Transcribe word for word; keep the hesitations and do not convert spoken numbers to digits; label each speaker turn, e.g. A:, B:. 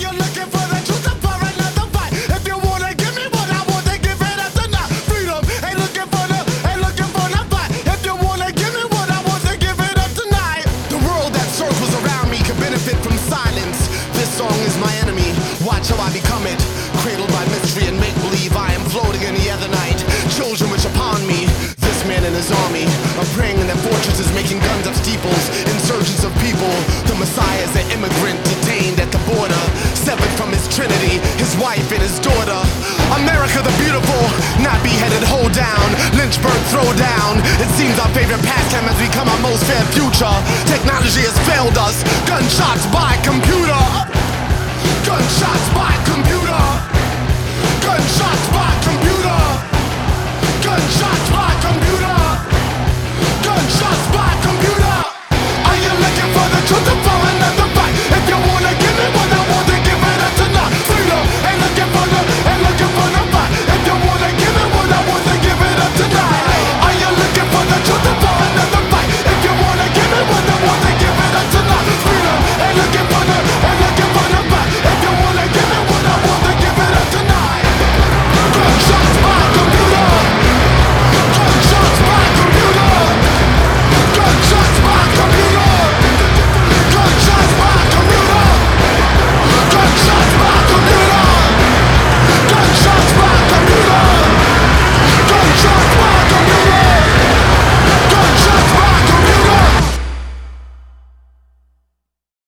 A: you're looking for the truth or for another fight. If you wanna give me what I want, then give it up tonight. Freedom ain't looking for the, ain't looking for the fight. If you wanna give me what I want, then give it up tonight. The world that circles around me could benefit from silence. This song is my enemy. Watch how I become it. Cradled by mystery and make-believe, I am floating in the other night. Children wish upon me. This man and his army are praying in their fortresses, making guns of steeples. Insurgents of people. The Messiah is an immigrant detained at the border, severed from his trinity, his wife and his daughter. America the beautiful, not beheaded, hold down. Lynchburg, throw down. It seems our favorite pastime has become our most fair future. Technology has failed us. Gunshots by computer.